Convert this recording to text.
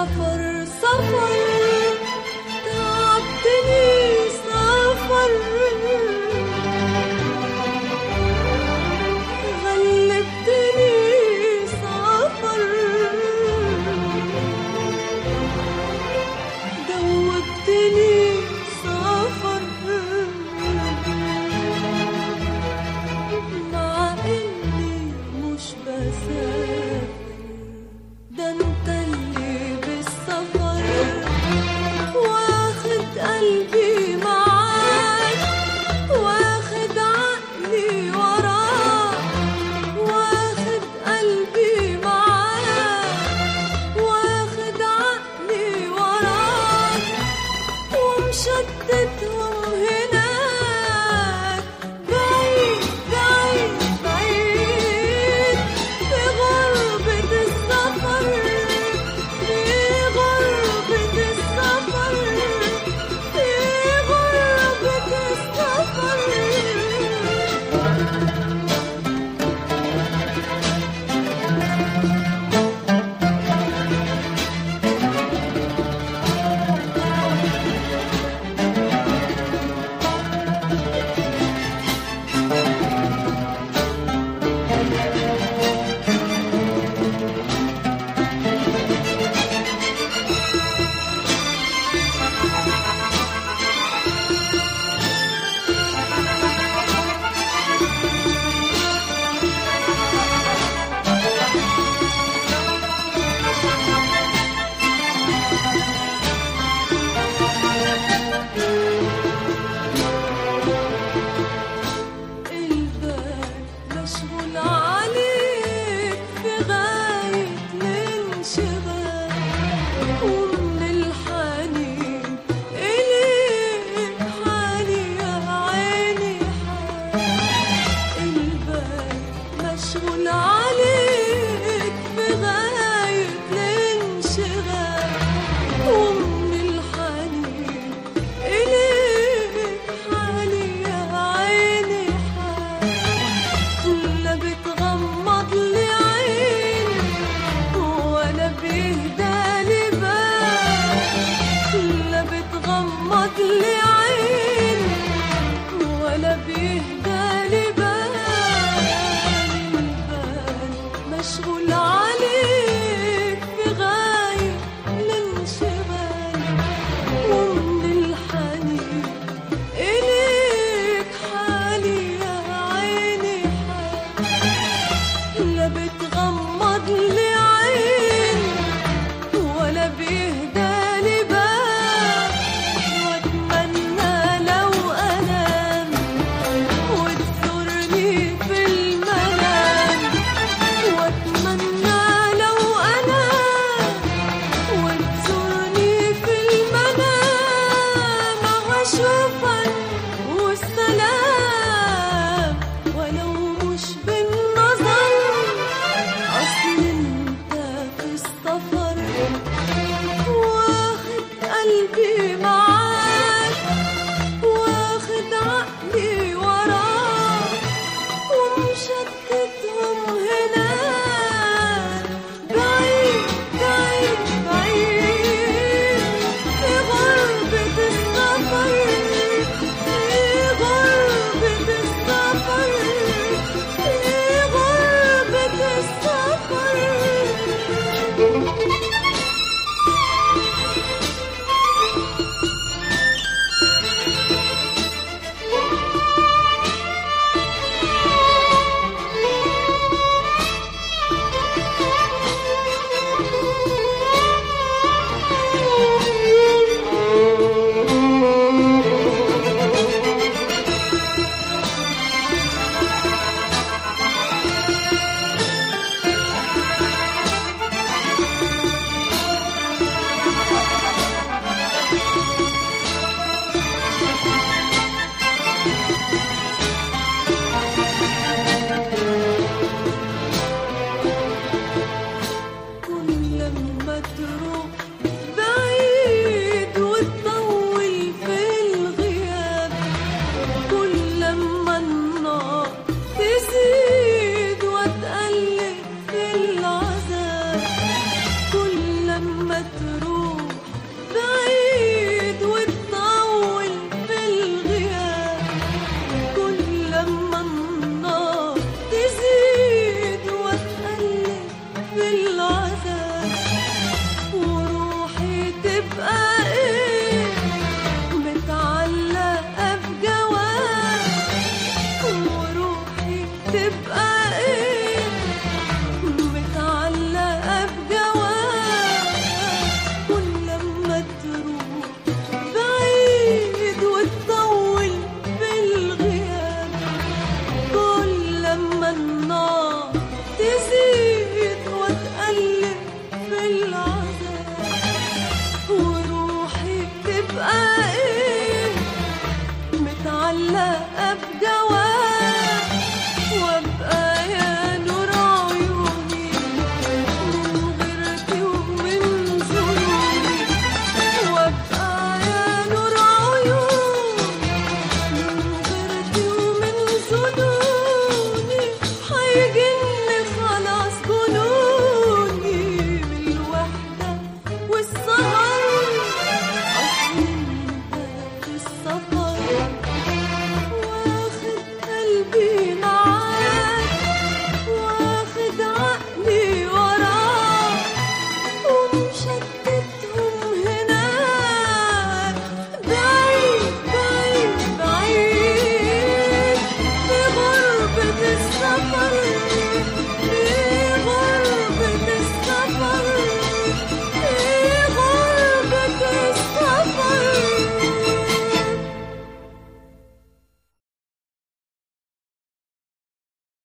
سفر سفر تعبتني سفر غلبتني سفر دوبتني سفر مع اني مش بسافر ده انت اللي بالسفر واخد قلبي معاك واخد عقلي وراك واخد قلبي معاك واخد عقلي وراك ومشتتهم هناك بعيد بعيد بعيد في غربة السفر في غربة السفر في غربة السفر البال مشغول عليك في غاية الانشغال ومن الحنين إليك حالي يا عيني حال البال مشغول عليك في غاية الانشغال ومن الحنين إليك حالي يا عيني حال لا بتغمض لي عين ولا بيهدالي بال لا بتغمض لي عين ولا بيهدالي بال البال مشغول عليك في غاية الانشغال ومن الحنين إليك حالي يا عيني حال لا بتغمض لي عين ولا بيهدالي بال واتمنى لو انام وتزورني في المنام واتمنى لو انام وتزورني في المنام واشوفك والسلام ولو مش بالنظر اصل انت في السفر واخد قلبي معاك واخد عقلي وراك ومشتتهم هناك بعيد بعيد بعيد في غربة السفر في غربة السفر في غربة السفر تبقى ايه متعلقة بجواب، كل لما تروح بعيد وتطول بالغياب، كل لما النار تزيد